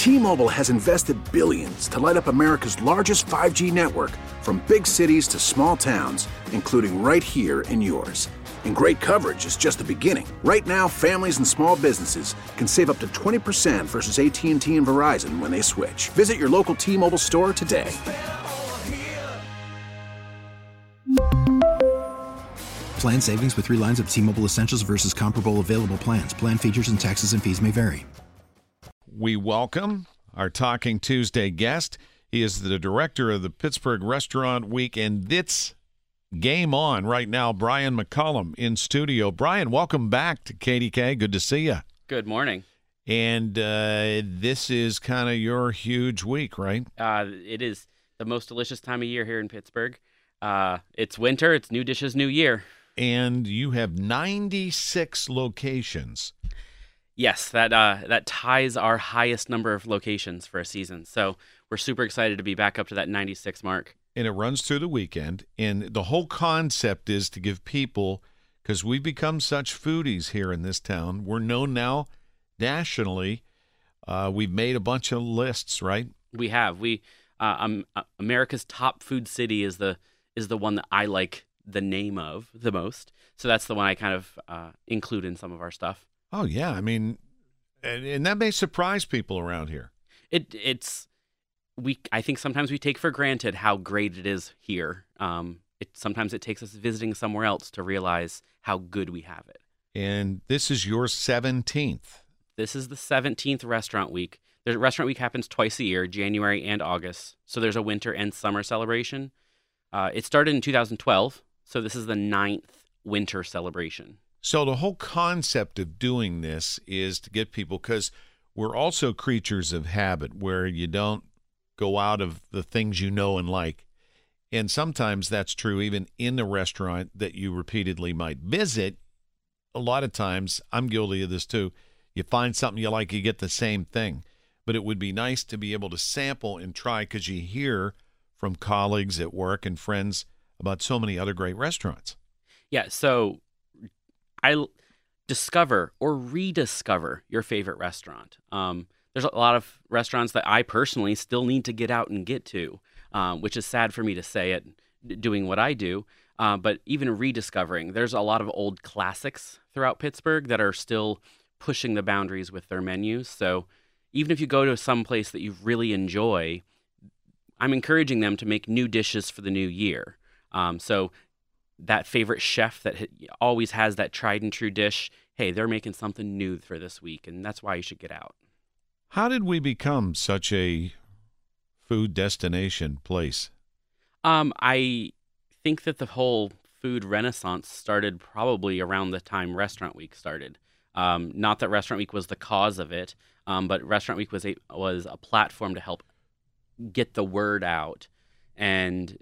T-Mobile has invested billions to light up America's largest 5G network, from big cities to small towns, including right here in yours. And great coverage is just the beginning. Right now, families and small businesses can save up to 20% versus AT&T and Verizon when they switch. Visit your local T-Mobile store today. Plan savings with 3 lines of T-Mobile Essentials versus comparable available plans. Plan features and taxes and fees may vary. We welcome our Talking Tuesday guest. He is the director of the Pittsburgh Restaurant Week, and it's game on right now. Brian McCollum in studio. Brian, welcome back to KDK. Good to see you. Good morning. And this is kind of your huge week, right? It is the most delicious time of year here in Pittsburgh. It's winter. It's new dishes, new year. And you have 96 locations. Yes, that ties our highest number of locations for a season. So we're super excited to be back up to that 96 mark. And it runs through the weekend. And the whole concept is to give people, because we've become such foodies here in this town, we're known now nationally. We've made a bunch of lists, right? We have. America's top food city is the one that I like the name of the most. So that's the one I kind of include in some of our stuff. Oh, yeah. I mean, and that may surprise people around here. I think sometimes we take for granted how great it is here. Sometimes it takes us visiting somewhere else to realize how good we have it. And this is your 17th. This is the 17th Restaurant Week. The Restaurant Week happens twice a year, January and August. So there's a winter and summer celebration. It started in 2012, so this is the 9th winter celebration. So the whole concept of doing this is to get people, because we're also creatures of habit, where you don't go out of the things you know and like. And sometimes that's true even in the restaurant that you repeatedly might visit. A lot of times, I'm guilty of this too, you find something you like, you get the same thing. But it would be nice to be able to sample and try, because you hear from colleagues at work and friends about so many other great restaurants. Yeah, so I discover or rediscover your favorite restaurant. There's a lot of restaurants that I personally still need to get out and get to, which is sad for me to say it, doing what I do. But even rediscovering, there's a lot of old classics throughout Pittsburgh that are still pushing the boundaries with their menus. So even if you go to some place that you really enjoy, I'm encouraging them to make new dishes for the new year. So that favorite chef that always has that tried and true dish, hey, they're making something new for this week, and that's why you should get out. How did we become such a food destination place? I think that the whole food renaissance started probably around the time Restaurant Week started. Not that Restaurant Week was the cause of it, but Restaurant Week was a platform to help get the word out. And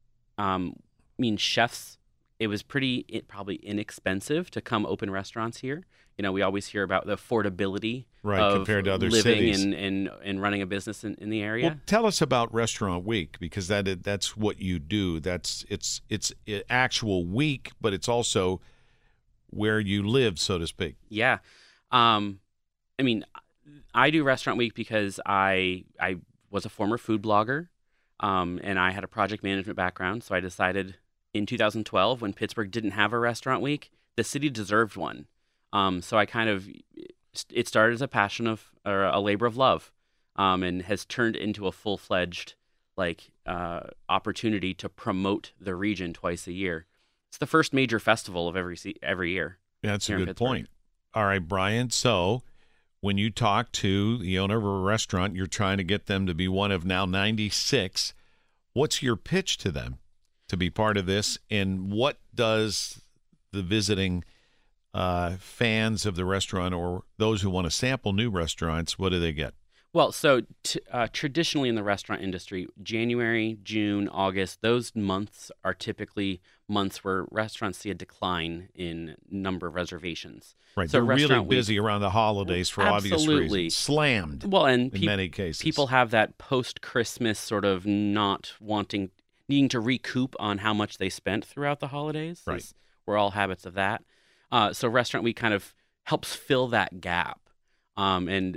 chefs, it was probably inexpensive to come open restaurants here. You know, we always hear about the affordability of compared to other living cities and running a business in the area. Well, tell us about Restaurant Week, because that's what you do. It's actual week, but it's also where you live, so to speak. Yeah. I do Restaurant Week because I was a former food blogger, and I had a project management background, so I decided in 2012, when Pittsburgh didn't have a Restaurant Week, the city deserved one. So it started as a passion or a labor of love, and has turned into a full-fledged opportunity to promote the region twice a year. It's the first major festival of every year. Yeah, that's a good point. All right, Brian. So when you talk to the owner of a restaurant, you're trying to get them to be one of now 96. What's your pitch to them to be part of this? And what does the visiting fans of the restaurant, or those who want to sample new restaurants, what do they get? Well, so traditionally in the restaurant industry, January, June, August, those months are typically months where restaurants see a decline in number of reservations. Right, so they're really busy around the holidays for obvious reasons. Slammed. Well, and in many cases, people have that post-Christmas sort of needing to recoup on how much they spent throughout the holidays. Right, we're all habits of that. So Restaurant Week kind of helps fill that gap, and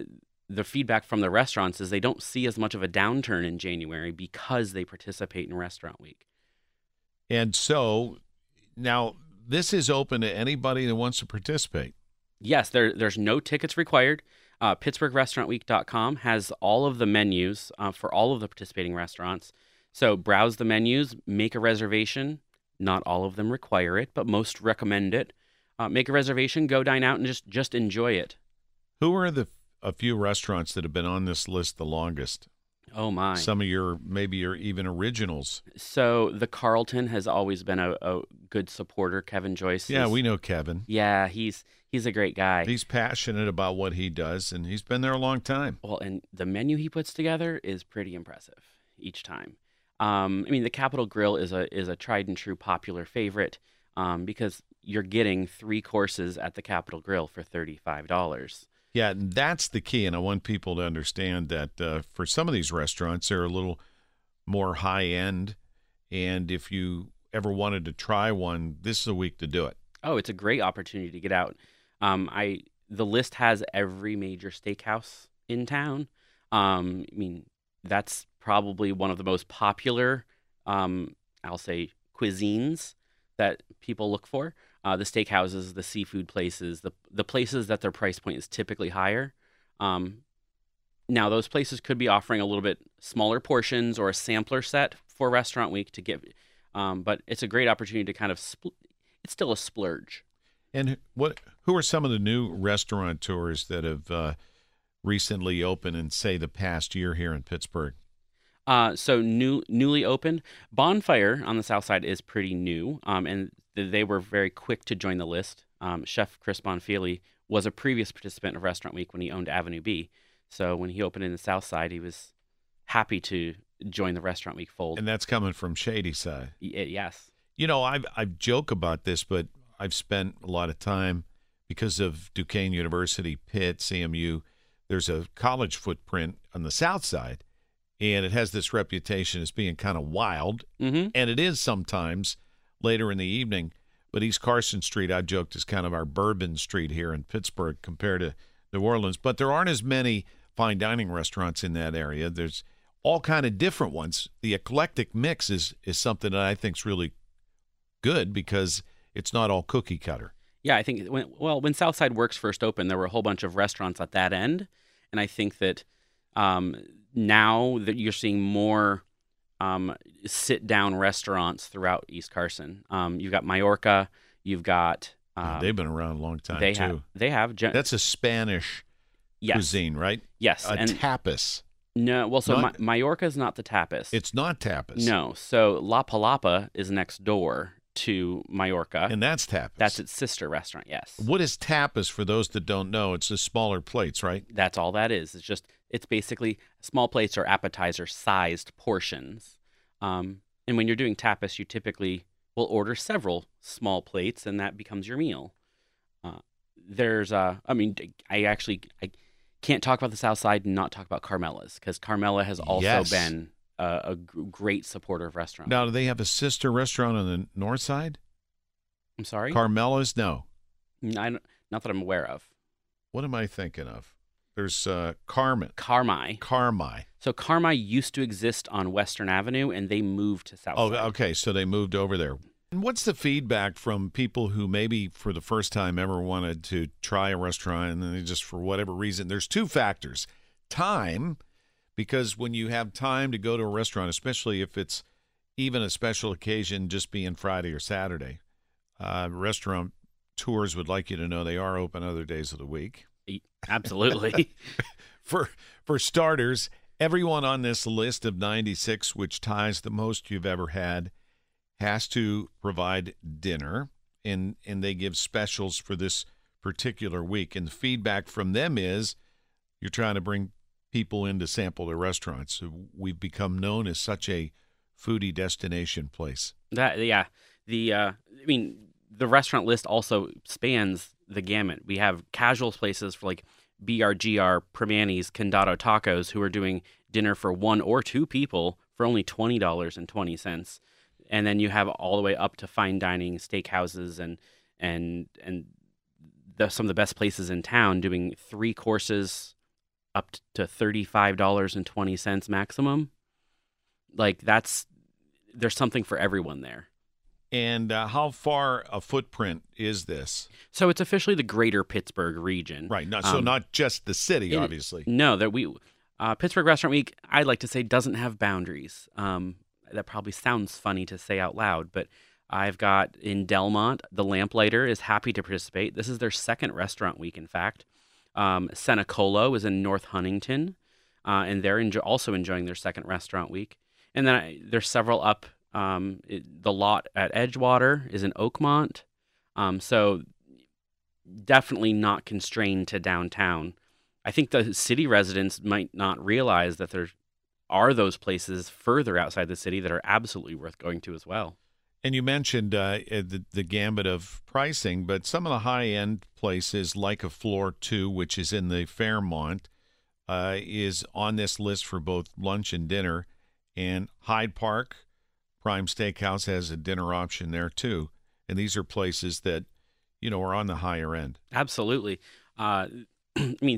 the feedback from the restaurants is they don't see as much of a downturn in January because they participate in Restaurant Week. And so now this is open to anybody that wants to participate. Yes, there's no tickets required. PittsburghRestaurantWeek.com has all of the menus for all of the participating restaurants. So browse the menus, make a reservation. Not all of them require it, but most recommend it. Make a reservation, go dine out, and just enjoy it. Who are a few restaurants that have been on this list the longest? Oh, my. Some of your even originals. So the Carlton has always been a good supporter. Kevin Joyce. Yeah, we know Kevin. Yeah, he's a great guy. He's passionate about what he does, and he's been there a long time. Well, and the menu he puts together is pretty impressive each time. I mean, the Capitol Grill is a tried and true popular favorite because you're getting 3 courses at the Capitol Grill for $35. Yeah, and that's the key, and I want people to understand that for some of these restaurants, they're a little more high-end, and if you ever wanted to try one, this is a week to do it. Oh, it's a great opportunity to get out. The list has every major steakhouse in town. I mean, that's probably one of the most popular, I'll say, cuisines that people look for. The steakhouses, the seafood places, the places that their price point is typically higher. Now, those places could be offering a little bit smaller portions or a sampler set for Restaurant Week to get, but it's a great opportunity to kind of it's still a splurge. And who are some of the new restaurateurs that have recently opened in, say, the past year here in Pittsburgh? So newly opened, Bonfire on the south side is pretty new, and they were very quick to join the list. Chef Chris Bonfili was a previous participant of Restaurant Week when he owned Avenue B. So when he opened in the south side, he was happy to join the Restaurant Week fold. And that's coming from Shady Side. Yes. You know, I joke about this, but I've spent a lot of time because of Duquesne University, Pitt, CMU. There's a college footprint on the south side, and it has this reputation as being kind of wild, Mm-hmm. and it is sometimes later in the evening. But East Carson Street, I've joked, is kind of our Bourbon Street here in Pittsburgh compared to New Orleans. But there aren't as many fine dining restaurants in that area. There's all kind of different ones. The eclectic mix is something that I think is really good because it's not all cookie cutter. Yeah, I think when Southside Works first opened, there were a whole bunch of restaurants at that end, and I think that now that you're seeing more sit-down restaurants throughout East Carson. You've got Majorca. You've got They've been around a long time too. They have. That's a Spanish cuisine, right? Yes, and tapas. No, well, so Majorca is not the tapas. It's not tapas. No, so La Palapa is next door to Majorca. And that's tapas. That's its sister restaurant, yes. What is tapas for those that don't know? It's the smaller plates, right? That's all that is. It's basically small plates or appetizer-sized portions. And when you're doing tapas, you typically will order several small plates, and that becomes your meal. I can't talk about the South Side and not talk about Carmela's, because Carmela has also been a great supporter of restaurants. Now, do they have a sister restaurant on the north side? I'm sorry? Carmela's? No. Not that I'm aware of. What am I thinking of? There's Carmi. So Carmi used to exist on Western Avenue, and they moved to South Side. Oh, okay. So they moved over there. And what's the feedback from people who maybe for the first time ever wanted to try a restaurant and then they just for whatever reason? There's two factors. Time, because when you have time to go to a restaurant, especially if it's even a special occasion, just being Friday or Saturday, restaurant tours would like you to know they are open other days of the week. Absolutely. For starters, everyone on this list of 96, which ties the most you've ever had, has to provide dinner, and they give specials for this particular week. And the feedback from them is you're trying to bring people in to sample their restaurants. So we've become known as such a foodie destination place. The restaurant list also spans the gamut. We have casual places for like BRGR, Primanti's, Condado Tacos, who are doing dinner for one or two people for only $20.20. And then you have all the way up to fine dining steakhouses and some of the best places in town doing 3 courses up to $35.20 maximum. Like there's something for everyone there. And how far a footprint is this? So it's officially the greater Pittsburgh region. Right. Not just the city, obviously. No, Pittsburgh Restaurant Week, I'd like to say, doesn't have boundaries. That probably sounds funny to say out loud, but I've got in Delmont, the Lamplighter is happy to participate. This is their second restaurant week, in fact. Senecolo is in North Huntington, and they're also enjoying their second restaurant week. And then there's several up. The lot at Edgewater is in Oakmont. So definitely not constrained to downtown. I think the city residents might not realize that there are those places further outside the city that are absolutely worth going to as well. And you mentioned the gambit of pricing, but some of the high-end places like a Floor 2, which is in the Fairmont, is on this list for both lunch and dinner. And Hyde Park, Prime Steakhouse has a dinner option there too. And these are places that, are on the higher end. Absolutely. I mean,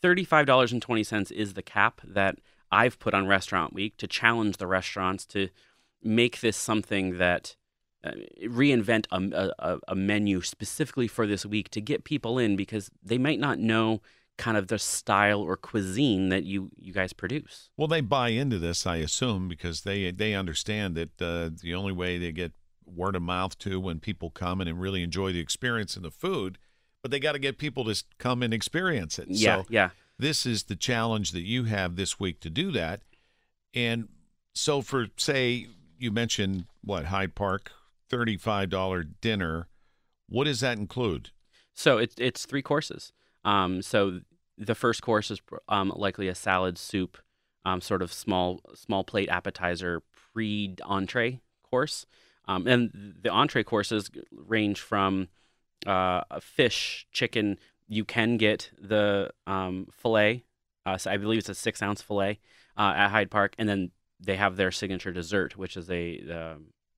$35.20 is the cap that I've put on Restaurant Week to challenge the restaurants to make this something that reinvent a menu specifically for this week to get people in, because they might not know kind of the style or cuisine that you guys produce. Well, they buy into this, I assume, because they understand that the only way they get word of mouth too when people come and really enjoy the experience and the food, but they got to get people to come and experience it. Yeah, so this is the challenge that you have this week to do that. And so for, say, you mentioned, Hyde Park, $35 dinner. What does that include? So it's 3 courses. So the first course is likely a salad, soup, sort of small plate appetizer, pre-entree course. And the entree courses range from a fish, chicken. You can get the filet. So I believe it's a 6-ounce filet at Hyde Park, and then they have their signature dessert, which is a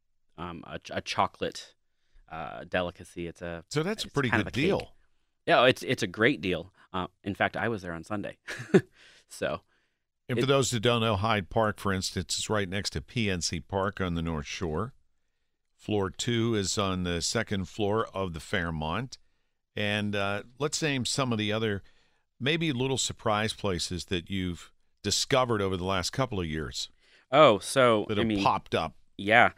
chocolate delicacy. So that's a pretty good deal. Yeah, it's a great deal. In fact, I was there on Sunday. So, and for those that don't know, Hyde Park, for instance, is right next to PNC Park on the North Shore. Floor 2 is on the second floor of the Fairmont. And let's name some of the other, maybe little surprise places that you've discovered over the last couple of years. Oh, so that have popped up. Yeah.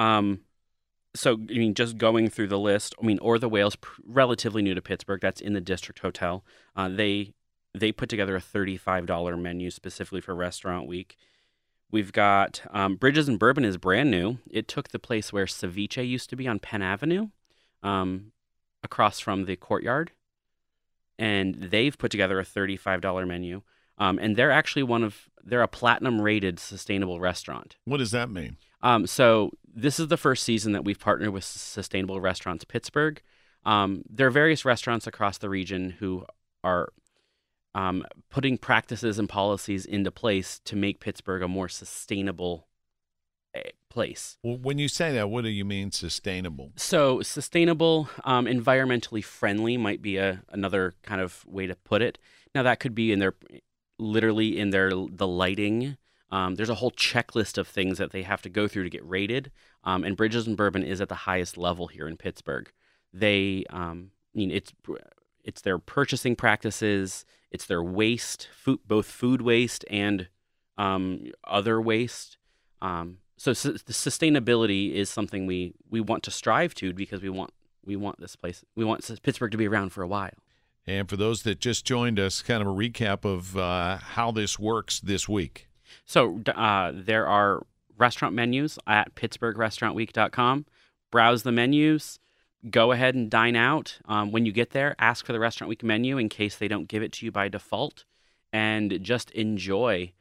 So, just going through the list, Or the Whale's relatively new to Pittsburgh. That's in the District Hotel. They put together a $35 menu specifically for Restaurant Week. We've got Bridges and Bourbon is brand new. It took the place where Ceviche used to be on Penn Avenue, across from the Courtyard. And they've put together a $35 menu. And they're actually they're a platinum-rated sustainable restaurant. What does that mean? So this is the first season that we've partnered with Sustainable Restaurants Pittsburgh. There are various restaurants across the region who are putting practices and policies into place to make Pittsburgh a more sustainable place. Well, when you say that, what do you mean sustainable? So sustainable, environmentally friendly might be another kind of way to put it. Now that could be the lighting. There's a whole checklist of things that they have to go through to get rated, and Bridges and Bourbon is at the highest level here in Pittsburgh. They, it's their purchasing practices, it's their waste, both food waste and other waste. So the sustainability is something we want to strive to, because we want this place, we want Pittsburgh to be around for a while. And for those that just joined us, kind of a recap of how this works this week. So there are restaurant menus at PittsburghRestaurantWeek.com. Browse the menus. Go ahead and dine out. When you get there, ask for the Restaurant Week menu in case they don't give it to you by default, and just enjoy.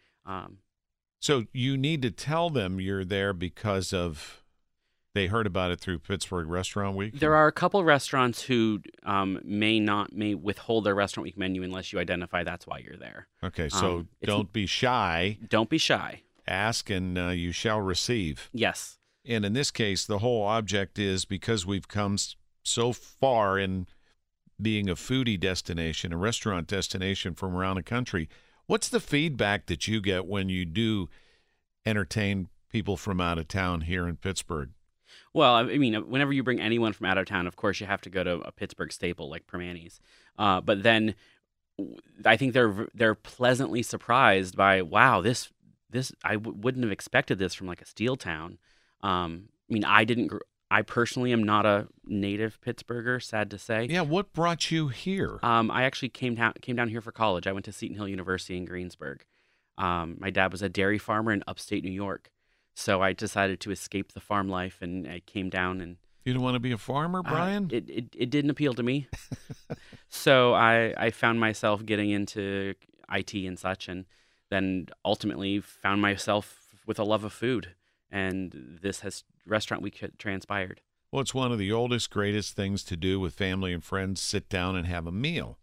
So you need to tell them you're there because they heard about it through Pittsburgh Restaurant Week? There are a couple restaurants who may withhold their Restaurant Week menu unless you identify that's why you're there. Okay, so don't be shy. Don't be shy. Ask and you shall receive. Yes. And in this case, the whole object is, because we've come so far in being a foodie destination, a restaurant destination from around the country, What's the feedback that you get when you do entertain people from out of town here in Pittsburgh? Well, I mean, whenever you bring anyone from out of town, of course, you have to go to a Pittsburgh staple like Permanis. But then I think they're pleasantly surprised by, wow, this wouldn't have expected this from like a steel town. I mean, I personally am not a native Pittsburgher, sad to say. Yeah, what brought you here? I actually came down here for college. I went to Seton Hill University in Greensburg. My dad was a dairy farmer in upstate New York. So I decided to escape the farm life, and I came down. And you don't want to be a farmer, Brian? It didn't appeal to me. So I found myself getting into IT and such, and then ultimately found myself with a love of food. And this has Restaurant Week transpired. Well, it's one of the oldest, greatest things to do with family and friends, sit down and have a meal.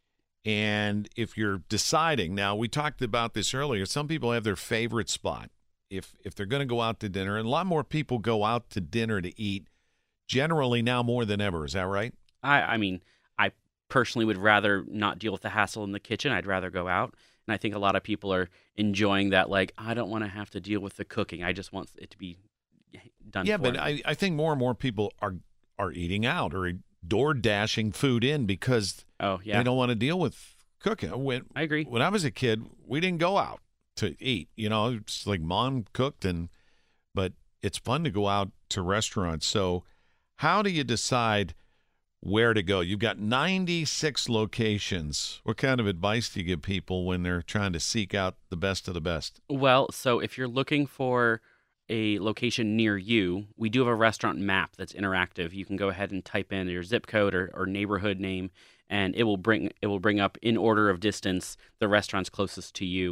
And if you're deciding, now we talked about this earlier, some people have their favorite spot. If they're going to go out to dinner, and a lot more people go out to dinner to eat, generally now more than ever. Is that right? I mean, I personally would rather not deal with the hassle in the kitchen. I'd rather go out. And I think a lot of people are enjoying that, like, I don't want to have to deal with the cooking. I just want it to be done Yeah, for but me. I think more and more people are eating out or door dashing food in because they don't want to deal with cooking. I agree. When I was a kid, we didn't go out to eat. You know, it's like mom cooked, but it's fun to go out to restaurants. So how do you decide where to go? You've got 96 locations. What kind of advice do you give people when they're trying to seek out the best of the best? Well, so if you're looking for a location near you, we do have a restaurant map that's interactive. You can go ahead and type in your zip code or neighborhood name, and it will bring up in order of distance the restaurants closest to you.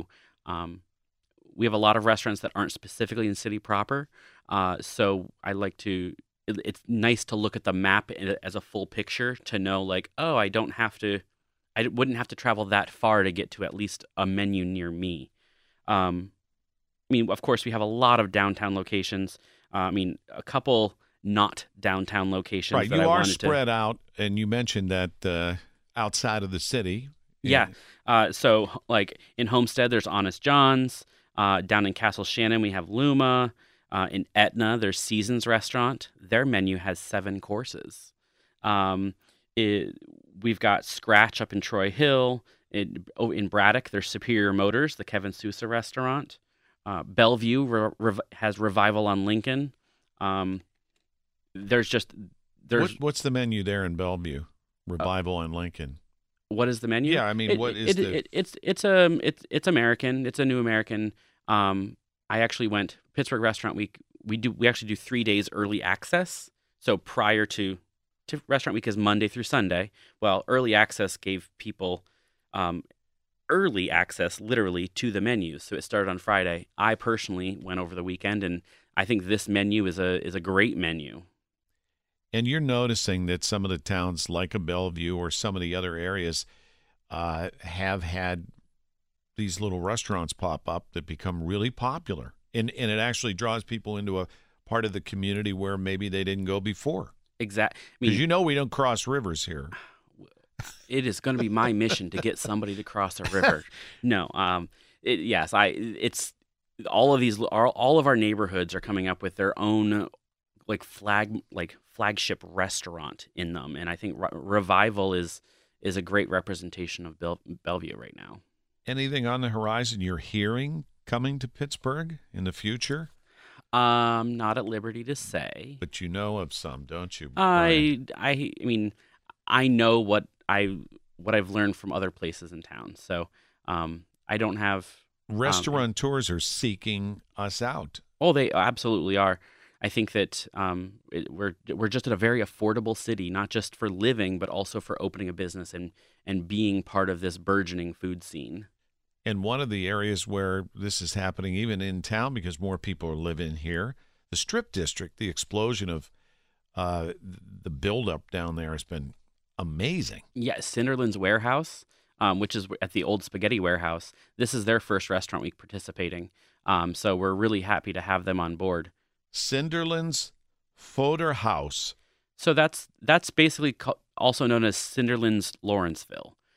We have a lot of restaurants that aren't specifically in city proper, so I like to. It's nice to look at the map as a full picture to know, like, oh, I wouldn't have to travel that far to get to at least a menu near me. I mean, of course, we have a lot of downtown locations. I mean, a couple not downtown locations. Right, that you I are wanted spread out, and you mentioned that outside of the city. Yeah. So, like in Homestead, there's Honest John's. Down in Castle Shannon, we have Luma. In Etna, there's Seasons Restaurant. Their menu has 7 courses. We've got Scratch up in Troy Hill. In Braddock, there's Superior Motors, the Kevin Sousa restaurant. Bellevue has Revival on Lincoln. There's What's the menu there in Bellevue? Revival on Lincoln. What is the menu? Yeah, I mean, it's American. It's a new American. I actually went Pittsburgh Restaurant Week. We actually do 3 days early access. So prior to Restaurant Week is Monday through Sunday. Well, early access gave people early access literally to the menus. So it started on Friday. I personally went over the weekend, and I think this menu is a great menu. And you're noticing that some of the towns like a Bellevue or some of the other areas have had these little restaurants pop up that become really popular. And it actually draws people into a part of the community where maybe they didn't go before. Exactly. Because we don't cross rivers here. It is going to be my mission to get somebody to cross a river. No. It's all of our neighborhoods are coming up with their own flagship restaurant in them, and I think Revival is a great representation of Bellevue right now. Anything on the horizon you're hearing coming to Pittsburgh in the future? Not at liberty to say. But you know of some, don't you? I mean, I know what I've learned from other places in town. So I don't have restaurateurs are seeking us out. Oh, they absolutely are. I think that we're just at a very affordable city, not just for living, but also for opening a business and being part of this burgeoning food scene. And one of the areas where this is happening, even in town, because more people are living here, the Strip District, the explosion of the buildup down there has been amazing. Yeah, Cinderland's Warehouse, which is at the old Spaghetti Warehouse. This is their first Restaurant Week participating. So we're really happy to have them on board. Cinderland's Foder House. So that's basically also known as Cinderland's Lawrenceville.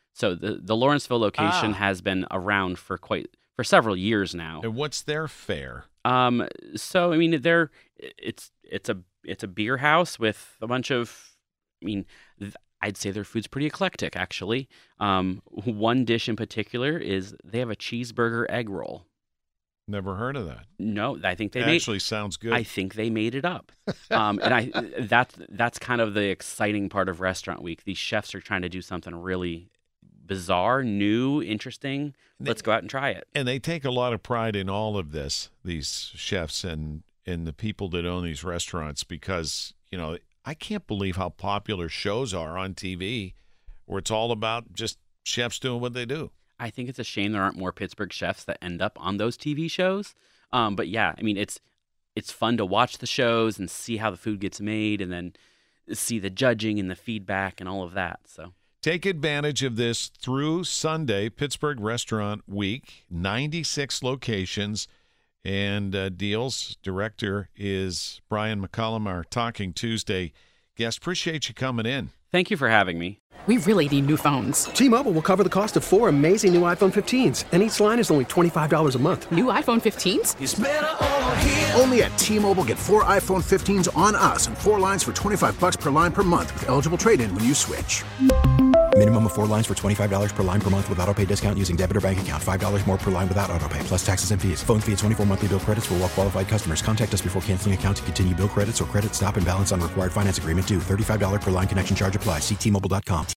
So the Lawrenceville location has been around for several years now. And what's their fare? So I mean, it's a beer house with a bunch of, I mean, I'd say their food's pretty eclectic, actually. One dish in particular is they have a cheeseburger egg roll. Never heard of that. No, I think they actually sounds good. I think they made it up, and that's kind of the exciting part of Restaurant Week. These chefs are trying to do something really bizarre, new, interesting. Let's go out and try it. And they take a lot of pride in all of this, these chefs and the people that own these restaurants, because, you know, I can't believe how popular shows are on TV where it's all about just chefs doing what they do. I think it's a shame there aren't more Pittsburgh chefs that end up on those TV shows. But yeah, I mean, it's fun to watch the shows and see how the food gets made, and then see the judging and the feedback and all of that. So take advantage of this through Sunday, Pittsburgh Restaurant Week, 96 locations, and Deals director is Brian McCollum, our Talking Tuesday guest. Appreciate you coming in. Thank you for having me. We really need new phones. T-Mobile will cover the cost of 4 amazing new iPhone 15s, and each line is only $25 a month. New iPhone 15s? It's better over here. Only at T-Mobile, get 4 iPhone 15s on us and 4 lines for $25 per line per month with eligible trade-in when you switch. Minimum of 4 lines for $25 per line per month with autopay discount using debit or bank account. $5 more per line without autopay, plus taxes and fees. Phone fee at 24 monthly bill credits for well-qualified customers. Contact us before canceling account to continue bill credits or credit stop and balance on required finance agreement due. $35 per line connection charge applies. See T-Mobile.com.